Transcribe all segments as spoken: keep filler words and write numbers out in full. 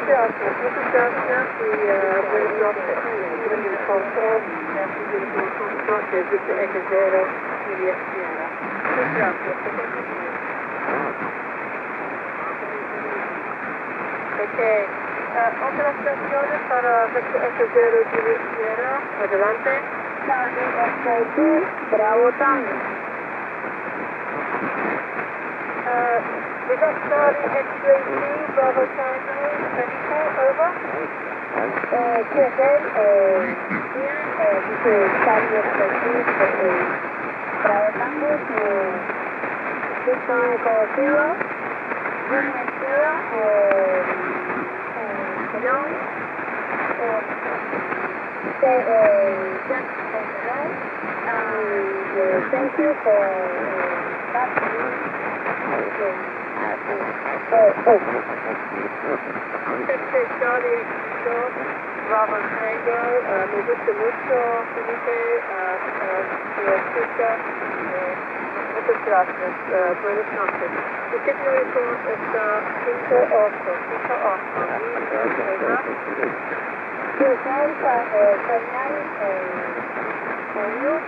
gracias, muchas gracias y uh, buenas noches. Union Control, Union Control, desde Echo Zero, Juliet Sierra. Muchas gracias. Ok, uh, otras estaciones para Victor Echo Zero, Juliet Sierra, adelante. Charlie Echo dos, Bravo Tango. Uh, we got Charlie X-ray two, Bravo Tango, Felipe, over. Uh, Q S L, uh, here, uh, this is Charlie X-ray two, uh, Bravo Tango, uh, Victor Echo zero, Union zero, uh, uh, Young, uh, say, uh, just on the right, and uh, thank you for uh, that. Oh, oh. Este Charlie X-ray, Bravo Tango, uh, me gusta mucho, Felipe, uh, uh, su escucha, uh, muchas gracias, uh, buenas noches. El signo report está cinco ocho, cinco ocho, ¿verdad? Sí, son para terminar el año,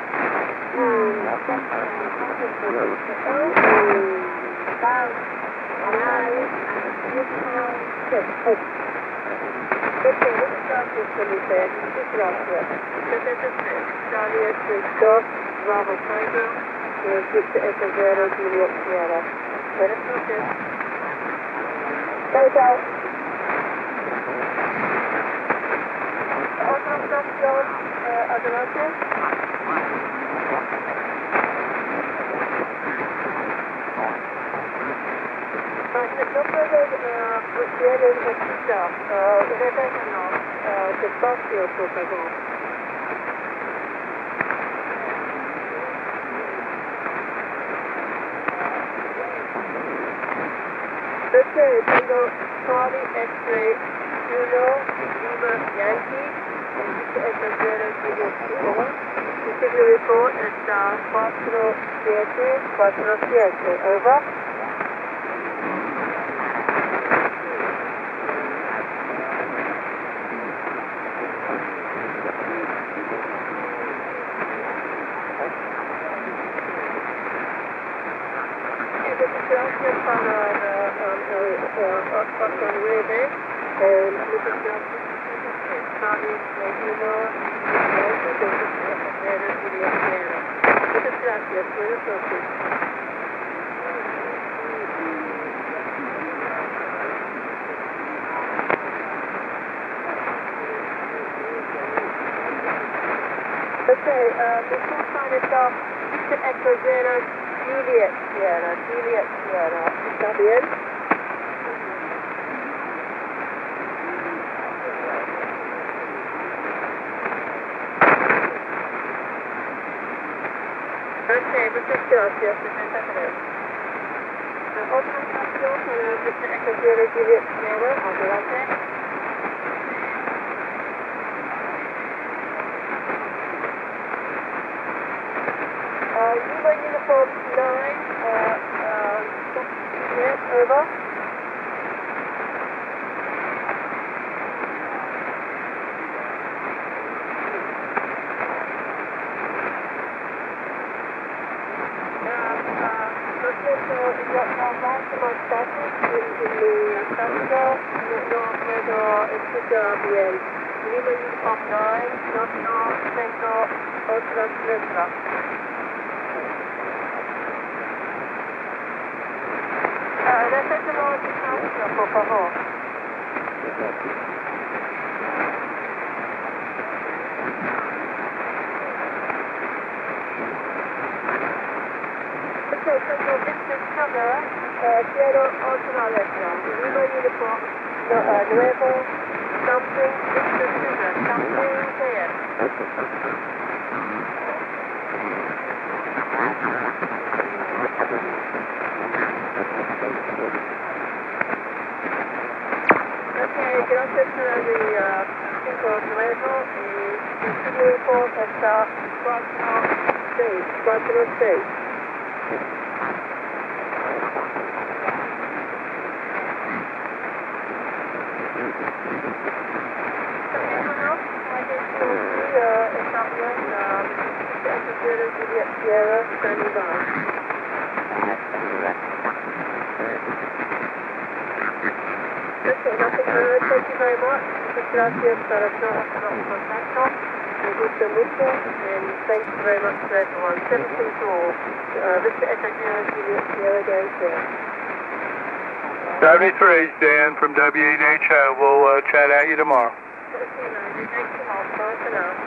Okay, muchas gracias, Felipe. Muchas gracias. setenta y tres, Charlie X-ray dos, Bravo Tango, Victor Echo Zero, Juliet Sierra. Buenas noches. Chao, chao. Otra estación, uh, adelante. No puedo proceder en escuchar. Revélanos despacio, por favor. Ok, tengo Charlie X-ray uno, Lima Yankee, Victor Echo Zero, Juliet Sierra. El signo report está cuatro siete cuatro siete, over. Gracias para ocho nueve, muchas gracias. Charlie uno, muchas gracias, buenas noches. Okay, uh, before signing off, Victor Echo Zero, Juliet Sierra, Juliet Sierra, ¿está bien? Ok, muchas gracias, setenta y tres. Uh, otra estación para Victor Echo Zero, Juliet Sierra, adelante. Uh, Lima Uniform nine, uh, uh, yes, over. Lo siento, yo no avanzo más fácil en mi campo, no puedo escuchar bien. Lima Uniform nine, no, no tengo otras letras. Repételo despacio, por favor. Ok, tengo Victor Cover, uh, quiero otra letra. Lima Uniform, no, uh, nuevo, something, Victor Cover, something, ¿qué es? Ok, gracias por el uh, cinco nuevo y el signo report está cuatro seis, cuatro seis. Mm-hmm. Yes, um, Echo Zero, Juliet Sierra, standing by. Okay, nothing heard. Thank you very much. Muchas gracias para todos los contactos. Me gusta mucho, and thank you very much to everyone. seventeen to all. Uh, this is Echo Zero, Juliet Sierra, downstairs. seventy-three, Dan from W E H O. We'll uh, chat at you tomorrow. Okay, Randy. Thanks a lot. Bye for now.